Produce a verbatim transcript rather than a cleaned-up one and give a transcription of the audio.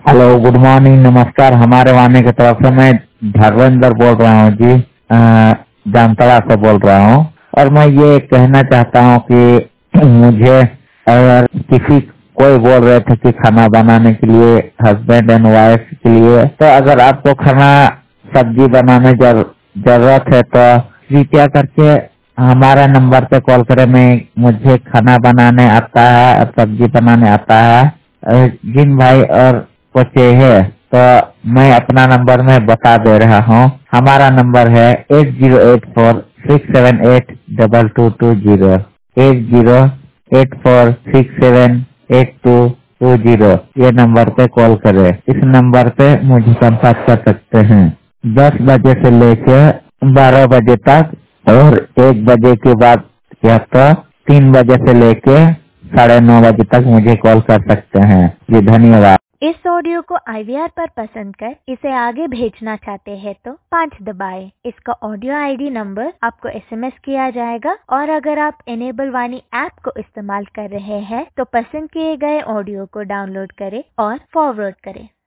Hello, good morning, नमस्कार। हमारे वाणी की तरफ से मैं धर्मेंद्र बोल रहा हूँ जी, अ, जामताड़ा से बोल रहा हूँ। और मैं ये कहना चाहता हूँ कि मुझे अगर किसी कोई बोल रहे थे कि खाना बनाने के लिए हस्बैंड एंड वाइफ के लिए, तो अगर आपको खाना सब्जी बनाने जर, जरूरत है तो कृपया करके हमारा नंबर पे कॉल करें। मैं मुझे खाना बनाने आता है और सब्जी बनाने आता है। अ, जिन भाई और बच्चे है तो मैं अपना नंबर में बता दे रहा हूँ। हमारा नंबर है eight zero eight four six seven eight double two two zero eight zero eight four six seven eight two two zero. ये नंबर पे कॉल करें। इस नंबर पे मुझे संपर्क कर सकते हैं दस बजे से लेकर बारह बजे तक, और एक बजे के बाद या तो तीन बजे से लेके साढ़े नौ बजे तक मुझे कॉल कर सकते हैं जी। धन्यवाद। इस ऑडियो को आई वी आर पर पसंद कर इसे आगे भेजना चाहते हैं तो पाँच दबाएं। इसका ऑडियो आई डी नंबर आपको एस एम एस किया जाएगा, और अगर आप एनेबल वाणी ऐप को इस्तेमाल कर रहे हैं तो पसंद किए गए ऑडियो को डाउनलोड करें और फॉरवर्ड करें।